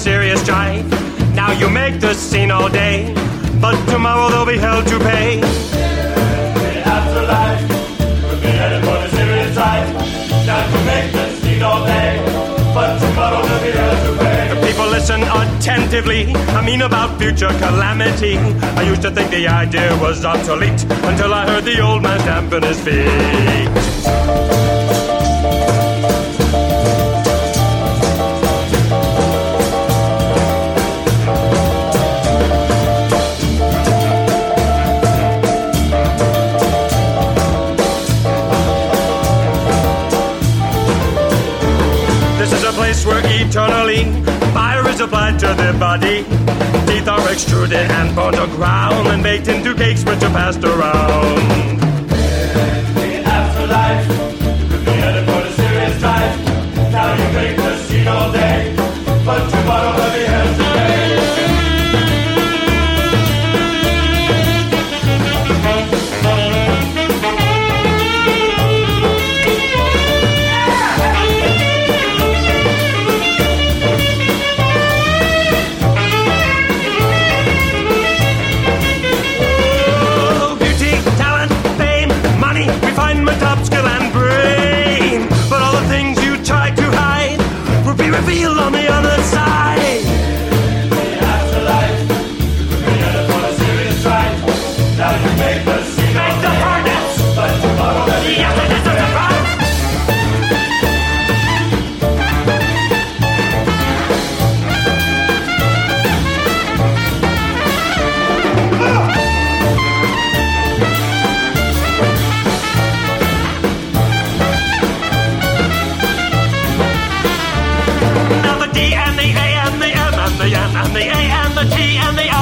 serious jive. Now you make the scene all day, but tomorrow they'll be held to pay. The afterlife could be headed for the serious jive. Now you make the scene all day, but tomorrow they'll be held to pay. The people listen attentively. I mean about future calamity. I used to think the idea was obsolete until I heard the old man stamping his feet. Where eternally fire is applied to the body. Teeth are extruded and bones are ground and baked into cakes which are passed around. The afterlife could be headed for the serious jive. Now you make the scene all day, but tomorrow they'll be held to pay. Revealed on the other side. The afterlife could be headed for a serious strike. Now you make the scene Make the furnace, but tomorrow they'll be yes, it is a surprise. And the A and the M and the N and the A and the T and the I